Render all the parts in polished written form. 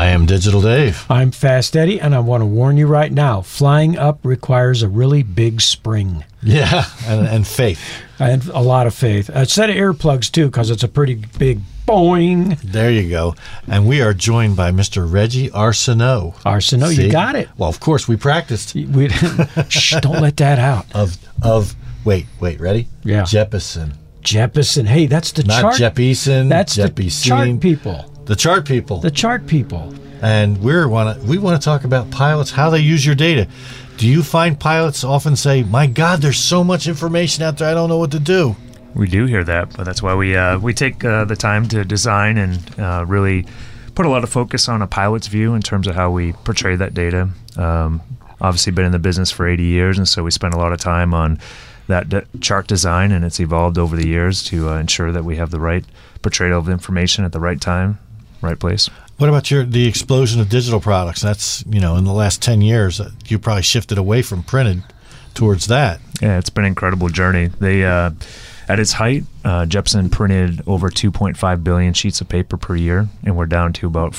I am Digital Dave. I'm Fast Eddie, and I want to warn you right now, flying up requires a really big spring. Yeah, and faith. And a lot of faith. A set of earplugs, too, because it's a pretty big boing. There you go. And we are joined by Mr. Reggie Arsenault. Arsenault, you got it. Well, of course, we practiced. Shh, don't let that out. Wait, ready? Yeah. Jeppesen. Hey, that's the Not chart. Not Jeppesen. That's the chart people. The chart people. The chart people. And we want to talk about pilots, how they use your data. Do you find pilots often say, "My God, there's so much information out there, I don't know what to do"? We do hear that, but that's why we take the time to design and really put a lot of focus on a pilot's view in terms of how we portray that data. Obviously, been in the business for 80 years, and so we spend a lot of time on that chart design, and it's evolved over the years to ensure that we have the right portrayal of information at the right time, right place. What about the explosion of digital products? That's, in the last 10 years, you probably shifted away from printed towards that. Yeah, it's been an incredible journey. They, at its height, Jeppesen printed over 2.5 billion sheets of paper per year, and we're down to about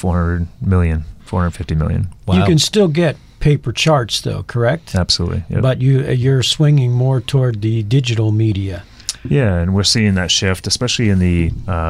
450 million. Wow. You can still get paper charts, though, correct? Absolutely. Yep. But you're swinging more toward the digital media. Yeah, and we're seeing that shift, especially in the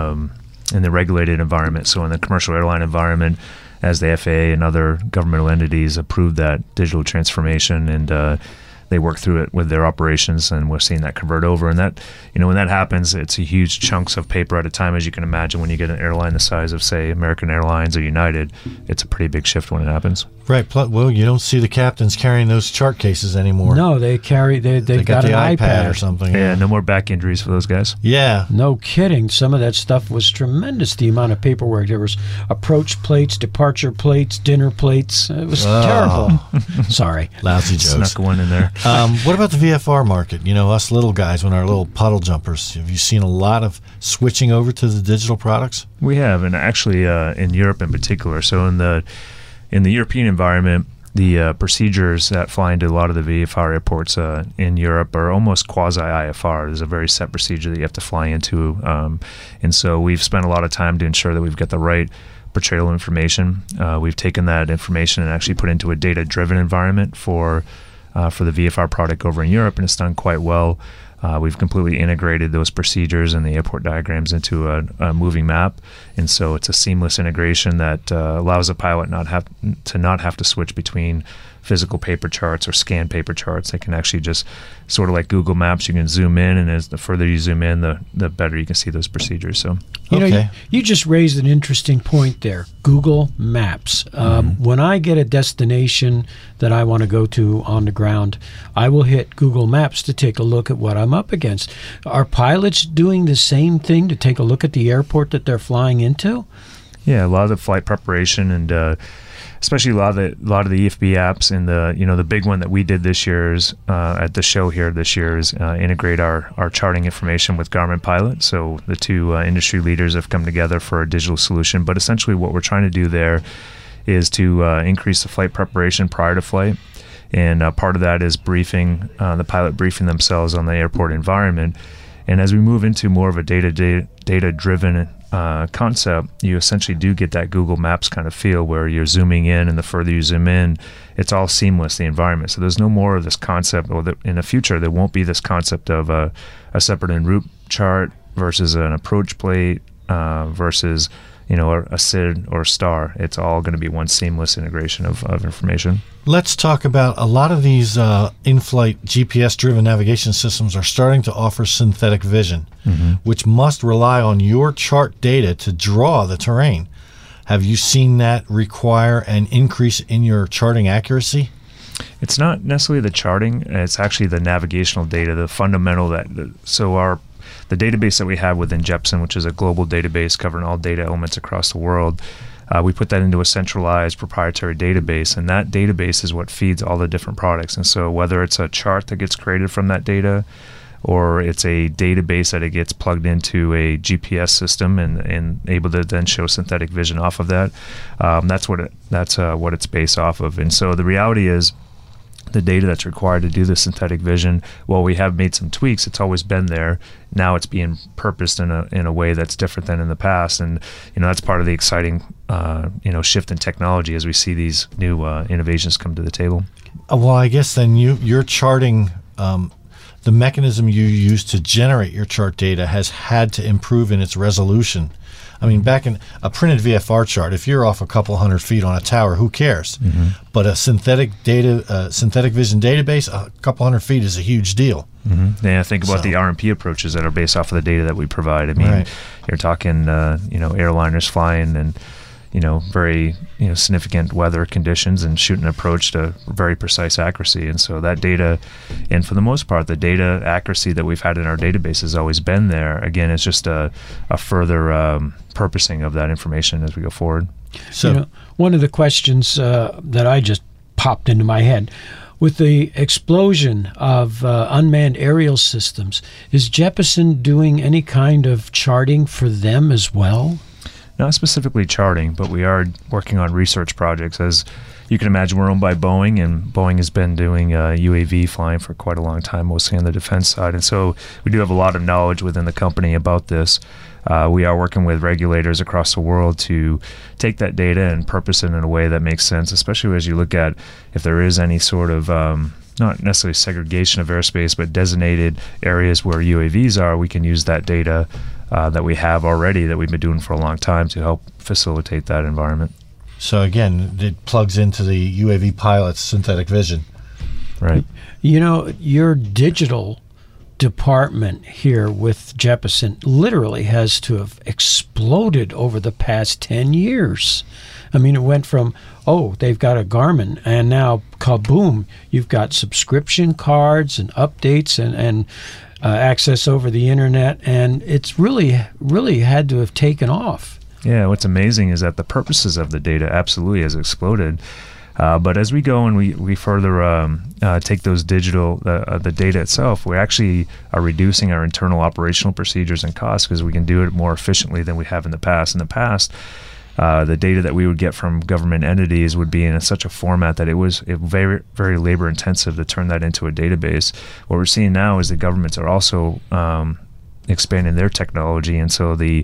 regulated environment. So in the commercial airline environment, as the FAA and other governmental entities approve that digital transformation, and they work through it with their operations, and we're seeing that convert over. And that, when that happens, it's a huge chunks of paper at a time, as you can imagine. When you get an airline the size of, say, American Airlines or United, it's a pretty big shift when it happens. Right. Well, you don't see the captains carrying those chart cases anymore. No, they carry. They've got the an iPad or something. Yeah, no more back injuries for those guys. Yeah. No kidding. Some of that stuff was tremendous, the amount of paperwork. There was approach plates, departure plates, dinner plates. It was terrible. Sorry. Lousy jokes. Snuck one in there. What about the VFR market? Us little guys, when our little puddle jumpers, have you seen a lot of switching over to the digital products? We have, and actually in Europe in particular. So in the European environment, the procedures that fly into a lot of the VFR airports in Europe are almost quasi-IFR. There's a very set procedure that you have to fly into. And so we've spent a lot of time to ensure that we've got the right portrayal information. We've taken that information and actually put into a data-driven environment for the VFR product over in Europe, and it's done quite well. We've completely integrated those procedures and the airport diagrams into a moving map, and so it's a seamless integration that allows a pilot not have to switch between physical paper charts or scanned paper charts. They can actually just, sort of like Google Maps, you can zoom in, and as the further you zoom in, the better you can see those procedures. So, you just raised an interesting point there. Google Maps. When I get a destination that I want to go to on the ground, I will hit Google Maps to take a look at what I'm up against. Are pilots doing the same thing to take a look at the airport that they're flying into? Yeah, a lot of the flight preparation and especially a lot of the EFB apps, and the big one that we did this year is at the show here this year is integrate our charting information with Garmin Pilot. So the two industry leaders have come together for a digital solution. But essentially, what we're trying to do there is to increase the flight preparation prior to flight, and part of that is briefing the pilot briefing themselves on the airport environment. And as we move into more of a data-driven concept, you essentially do get that Google Maps kind of feel where you're zooming in, and the further you zoom in, it's all seamless, the environment. So there's no more of this concept, or in the future, there won't be this concept of a separate en route chart versus an approach plate versus a SID or a star. It's all going to be one seamless integration of information. Let's talk about a lot of these in-flight GPS-driven navigation systems are starting to offer synthetic vision, which must rely on your chart data to draw the terrain. Have you seen that require an increase in your charting accuracy? It's not necessarily the charting. It's actually the navigational data, the fundamental the database that we have within Jeppesen, which is a global database covering all data elements across the world. We put that into a centralized proprietary database, and that database is what feeds all the different products. And so whether it's a chart that gets created from that data, or it's a database that it gets plugged into a GPS system and able to then show synthetic vision off of that, that's what it's based off of. And so the reality is, the data that's required to do the synthetic vision. While we have made some tweaks, it's always been there. Now it's being purposed in a way that's different than in the past, and that's part of the exciting shift in technology as we see these new innovations come to the table. Well, I guess then you're charting. The mechanism you use to generate your chart data has had to improve in its resolution. I mean, back in a printed VFR chart, if you're off a couple hundred feet on a tower, who cares? Mm-hmm. But a synthetic vision database, a couple hundred feet is a huge deal. Mm-hmm. Yeah, think about the RMP approaches that are based off of the data that we provide. I mean, You're talking, airliners flying and, very, significant weather conditions and shooting an approach to very precise accuracy. And so that data, and for the most part, the data accuracy that we've had in our database has always been there. Again, it's just a further purposing of that information as we go forward. So, one of the questions that I just popped into my head, with the explosion of unmanned aerial systems, is Jeppesen doing any kind of charting for them as well? Not specifically charting, but we are working on research projects. As you can imagine, we're owned by Boeing, and Boeing has been doing UAV flying for quite a long time, mostly on the defense side. And so we do have a lot of knowledge within the company about this. We are working with regulators across the world to take that data and purpose it in a way that makes sense, especially as you look at if there is any sort of not necessarily segregation of airspace, but designated areas where UAVs are. We can use that data that we have already, that we've been doing for a long time, to help facilitate that environment. So again, it plugs into the UAV pilot's synthetic vision. Right. Your digital department here with Jeppesen literally has to have exploded over the past 10 years. I mean, it went from, they've got a Garmin, and now, kaboom, you've got subscription cards and updates and access over the internet, and it's really, really had to have taken off. Yeah, what's amazing is that the purposes of the data absolutely has exploded. But as we go and we further take those digital, the data itself, we actually are reducing our internal operational procedures and costs because we can do it more efficiently than we have in the past. In the past, the data that we would get from government entities would be in such a format that it was very, very labor intensive to turn that into a database. What we're seeing now is the governments are also expanding their technology, and so the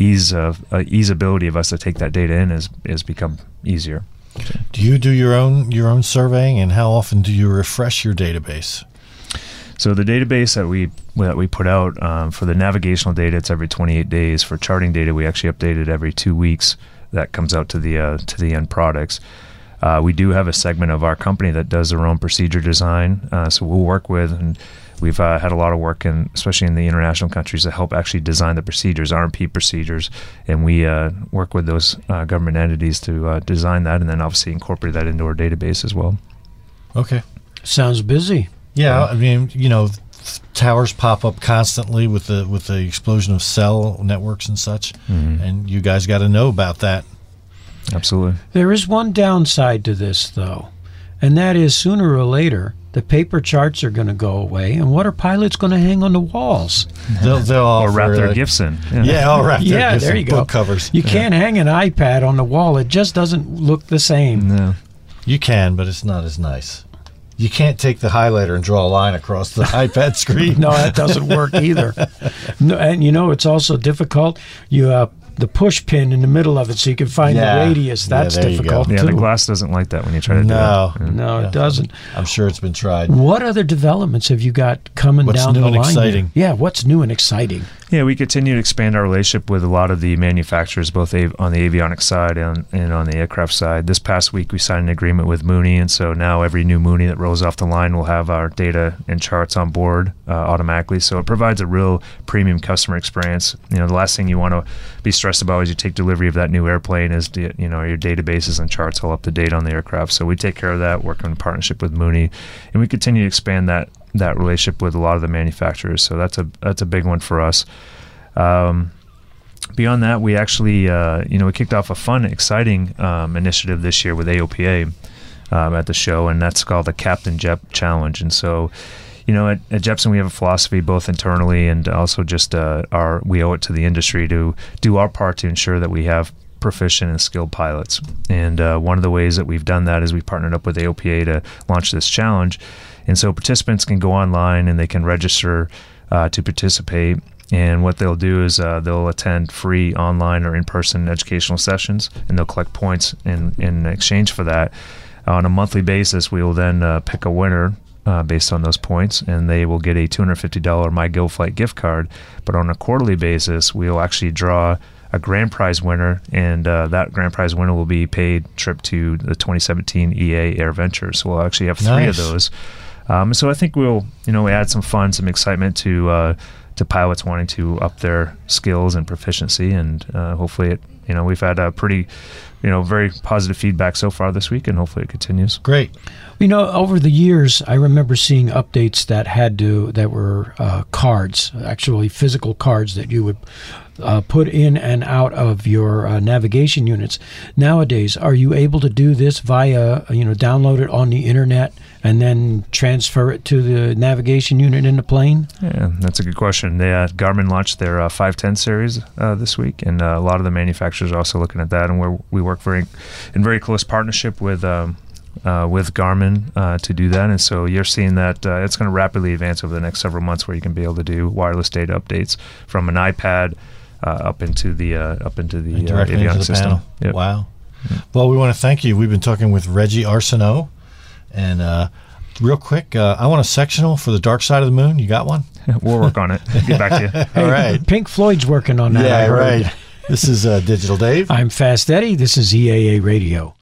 easeability of us to take that data in has become easier. Do you do your own surveying, and how often do you refresh your database? So the database that we put out for the navigational data, it's every 28 days. For charting data, we actually update it every 2 weeks. That comes out to the end products. We do have a segment of our company that does their own procedure design. So we'll work with, and we've had a lot of work, especially in the international countries, to help actually design the procedures, RMP procedures, and we work with those government entities to design that, and then obviously incorporate that into our database as well. Okay. Sounds busy. Yeah, I mean, towers pop up constantly with the explosion of cell networks and such, and you guys got to know about that. Absolutely. There is one downside to this, though, and that is sooner or later the paper charts are going to go away, and what are pilots going to hang on the walls? They'll all wrap their gifts in. I'll wrap their gifts there in you go. Book covers. You can't hang an iPad on the wall; it just doesn't look the same. No. You can, but it's not as nice. You can't take the highlighter and draw a line across the iPad screen. No, that doesn't work either. No, and it's also difficult. You have the push pin in the middle of it so you can find the radius. That's difficult too. Yeah, the glass doesn't like that when you try to do it. No, it doesn't. I'm sure it's been tried. What other developments have you got coming down the line? What's new and exciting? Yeah, what's new and exciting? Yeah, we continue to expand our relationship with a lot of the manufacturers, both on the avionics side and on the aircraft side. This past week, we signed an agreement with Mooney, and so now every new Mooney that rolls off the line will have our data and charts on board automatically. So it provides a real premium customer experience. The last thing you want to be stressed about as you take delivery of that new airplane is your databases and charts all up to date on the aircraft. So we take care of that, working in partnership with Mooney, and we continue to expand that relationship with a lot of the manufacturers. So that's a big one for us. Beyond that, we actually we kicked off a fun, exciting initiative this year with AOPA at the show, and that's called the Captain Jep Challenge. And so at Jeppesen, we have a philosophy both internally and also just we owe it to the industry to do our part to ensure that we have proficient and skilled pilots. And one of the ways that we've done that is we partnered up with AOPA to launch this challenge. And so participants can go online and they can register to participate. And what they'll do is they'll attend free online or in-person educational sessions, and they'll collect points in exchange for that. On a monthly basis, we will then pick a winner based on those points, and they will get a $250 MyGoFlight gift card. But on a quarterly basis, we will actually draw a grand prize winner, and that grand prize winner will be paid trip to the 2017 EA Air Ventures. So we'll actually have 3 of those. So I think we'll add some fun, some excitement to pilots wanting to up their skills and proficiency, and hopefully we've had a pretty very positive feedback so far this week, and hopefully it continues. Great. Over the years, I remember seeing updates that were cards, actually physical cards that you would put in and out of your navigation units. Nowadays, are you able to do this via, download it on the internet and then transfer it to the navigation unit in the plane? Yeah, that's a good question. Garmin launched their 510 series this week, and a lot of the manufacturers are also looking at that, and we work in very close partnership with Garmin to do that. And so you're seeing that it's going to rapidly advance over the next several months, where you can be able to do wireless data updates from an iPad up into the avionics system. Yep. Wow. Well, we want to thank you. We've been talking with Reggie Arsenault, and real quick, I want a sectional for the dark side of the moon. You got one? We'll work on it. Get back to you. All right. Pink Floyd's working on that. Yeah, right. This is Digital Dave. I'm Fast Eddie. This is EAA Radio.